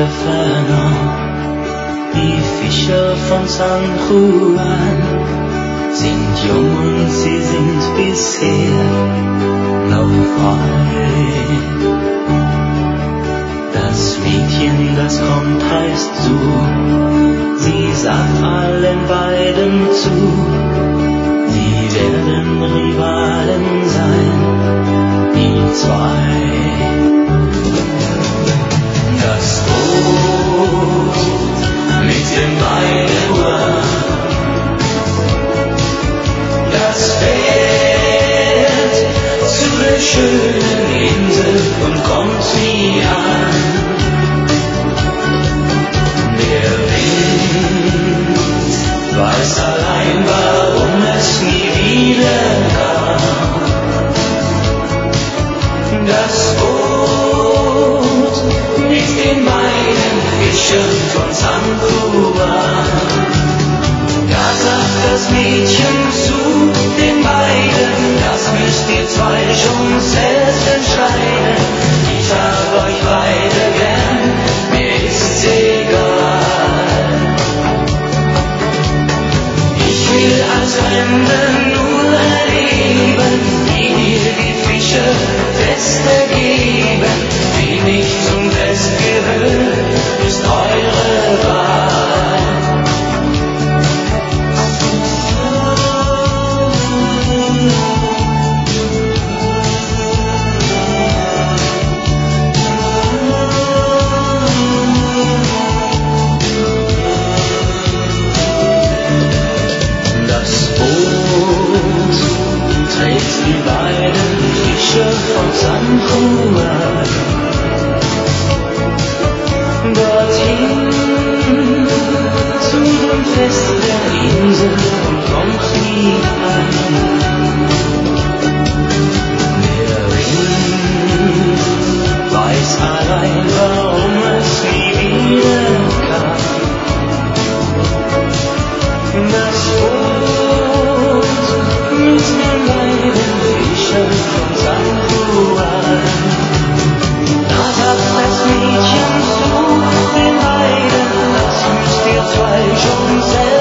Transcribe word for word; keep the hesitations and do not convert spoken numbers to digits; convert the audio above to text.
vernommen. Die Fischer von San Juan sind jung und sie sind bisher noch frei. Das Mädchen, das kommt, heißt Sue. Sie sagt allen beiden zu, sie werden Rivalen sein, die zwei. Das Boot mit dem Bein, das fährt zu der schönen Insel und kommt sie an. Der Wind weiß allein, warum es nie wieder kam. Das Boot mit den beiden Fischern von San Juan. Da sagt das Mädchen zu den beiden, das müsst ihr zwei schon selbst entscheiden. Ich hab euch beide gern, mir ist's egal. Ich will als Fremde nur erleben, wie mir die Fische Feste geben, wie nicht zum Fest gehört, ist eure Wahl. Das Boot trägt die beiden Fischer von San Juan dorthin zu dem Fest der Insel und kommt nie an. Der Wind weiß allein, warum es nie wieder kam. Das Boot mit den beiden Fischern von San Juan. Da sagt das Mädchen zu den beiden, das müsst ihr zwei schon selbst